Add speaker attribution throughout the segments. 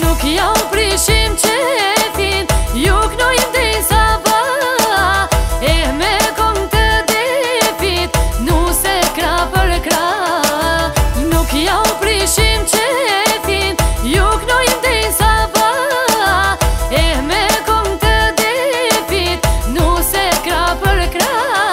Speaker 1: Nuk ja u prishim qefin, ju knojim dhe saba, e me kong të defit, nu se kra për kra. Nuk ja u prishim qefin, ju knojim dhe saba, e me kong të defit, nu se kra për kra.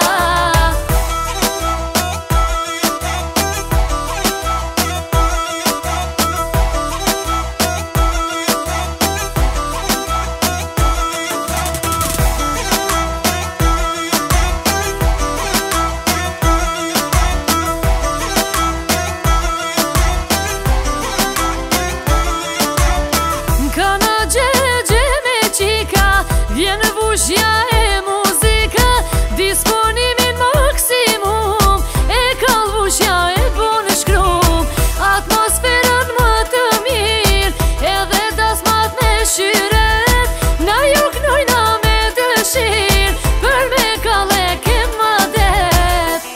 Speaker 1: Vjen vushja e muzika, disponimin maksimum, e kall vushja e bon shkrum. Atmosferën më të mirë, edhe dasmat me shyret, na ju knojna me dëshirë, për me kall e kem adet.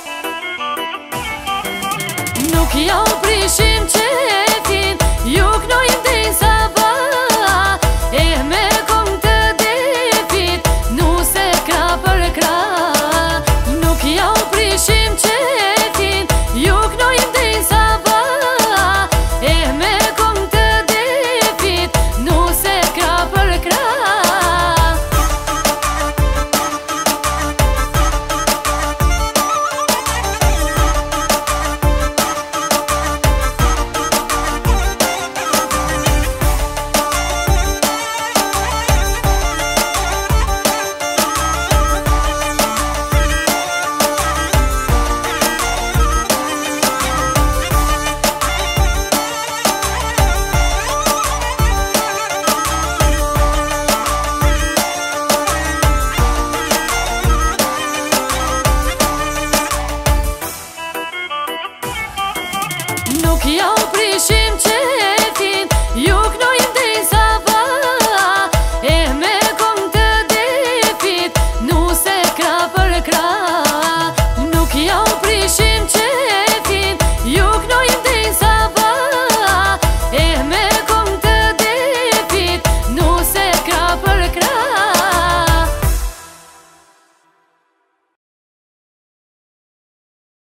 Speaker 1: Nuk ja u prishim qefin, ju knojim dhe saba, e me kong të për kra. Nuk ja u prishim qefin, ju knojim dhe saba, e me kong të defit, nu se kra për kra. Nuk ja